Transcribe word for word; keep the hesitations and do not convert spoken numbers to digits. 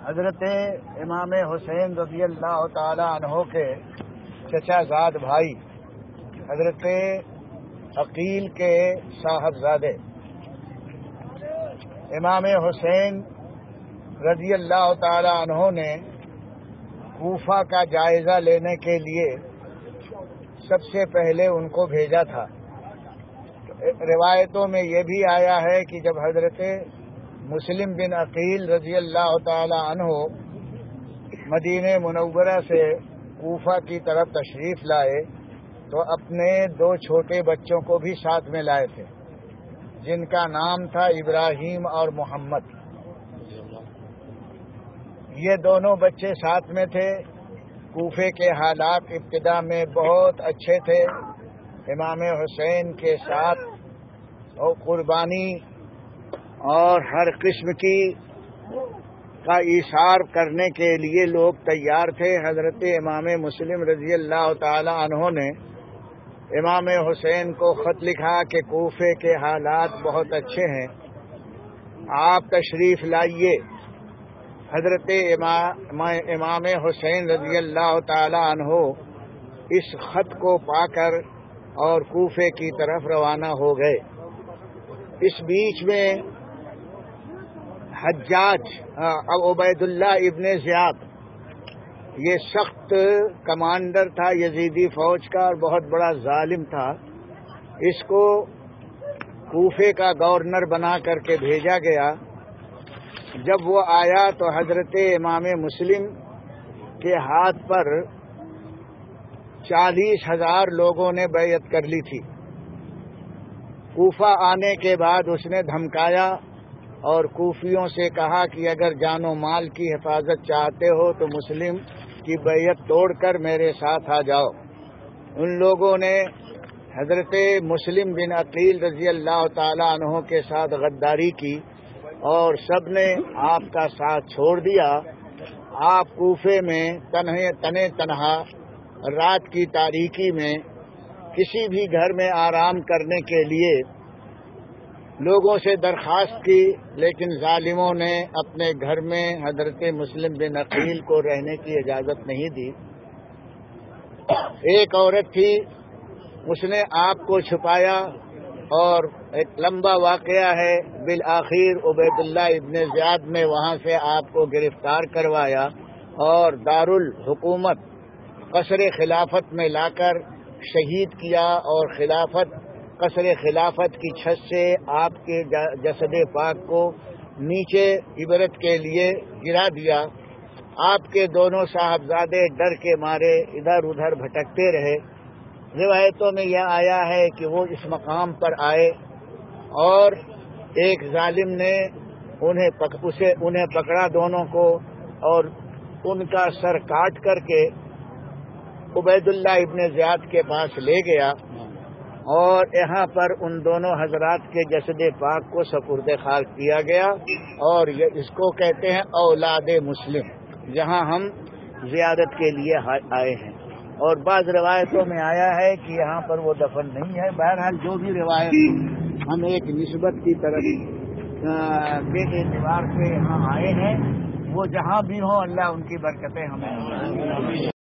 حضرت امام حسین رضی اللہ تعالی عنہ کے چچا زاد بھائی حضرت عقیل کے صاحبزادے امام حسین رضی اللہ تعالی عنہ نے کوفہ کا جائزہ لینے کے لیے سب سے پہلے ان کو بھیجا تھا۔ روایتوں میں یہ بھی آیا ہے کہ جب حضرت مسلم بن عقیل رضی اللہ تعالی عنہ مدینہ منورہ سے کوفہ کی طرف تشریف لائے تو اپنے دو چھوٹے بچوں کو بھی ساتھ میں لائے تھے، جن کا نام تھا ابراہیم اور محمد۔ یہ دونوں بچے ساتھ میں تھے۔ کوفے کے حالات ابتدا میں بہت اچھے تھے۔ امام حسین کے ساتھ اور قربانی اور ہر قسم کی کا ایثار کرنے کے لیے لوگ تیار تھے۔ حضرت امام مسلم رضی اللہ تعالی عنہ نے امام حسین کو خط لکھا کہ کوفے کے حالات بہت اچھے ہیں، آپ تشریف لائیے۔ حضرت امام حسین رضی اللہ تعالی عنہ اس خط کو پا کر اور کوفے کی طرف روانہ ہو گئے۔ اس بیچ میں حجاج عبید اللہ ابن زیاد، یہ سخت کمانڈر تھا یزیدی فوج کا اور بہت بڑا ظالم تھا، اس کو کوفے کا گورنر بنا کر کے بھیجا گیا۔ جب وہ آیا تو حضرت امام مسلم کے ہاتھ پر چالیس ہزار لوگوں نے بیعت کر لی تھی۔ کوفہ آنے کے بعد اس نے دھمکایا اور کوفیوں سے کہا کہ اگر جان و مال کی حفاظت چاہتے ہو تو مسلم کی بیعت توڑ کر میرے ساتھ آ جاؤ۔ ان لوگوں نے حضرت مسلم بن عقیل رضی اللہ تعالی عنہ کے ساتھ غداری کی اور سب نے آپ کا ساتھ چھوڑ دیا۔ آپ کوفے میں تنہے تنے تنہا رات کی تاریکی میں کسی بھی گھر میں آرام کرنے کے لیے لوگوں سے درخواست کی، لیکن ظالموں نے اپنے گھر میں حضرت مسلم بن عقیل کو رہنے کی اجازت نہیں دی۔ ایک عورت تھی، اس نے آپ کو چھپایا اور ایک لمبا واقعہ ہے، بالآخر عبید اللہ ابن زیاد نے وہاں سے آپ کو گرفتار کروایا اور دارالحکومت قصر خلافت میں لا کر شہید کیا اور خلافت قصر خلافت کی چھت سے آپ کے جسد پاک کو نیچے عبرت کے لیے گرا دیا۔ آپ کے دونوں صاحبزادے ڈر کے مارے ادھر ادھر بھٹکتے رہے۔ روایتوں میں یہ آیا ہے کہ وہ اس مقام پر آئے اور ایک ظالم نے انہیں پک اسے انہیں پکڑا دونوں کو اور ان کا سر کاٹ کر کے عبید اللہ ابن زیاد کے پاس لے گیا اور یہاں پر ان دونوں حضرات کے جسد پاک کو سپرد خاک کیا گیا، اور یہ اس کو کہتے ہیں اولاد مسلم، جہاں ہم زیارت کے لیے آئے ہیں۔ اور بعض روایتوں میں آیا ہے کہ یہاں پر وہ دفن نہیں ہے۔ بہرحال جو بھی روایت، ہم ایک نسبت کی طرف کے اعتبار سے یہاں آئے ہیں، وہ جہاں بھی ہوں اللہ ان کی برکتیں ہمیں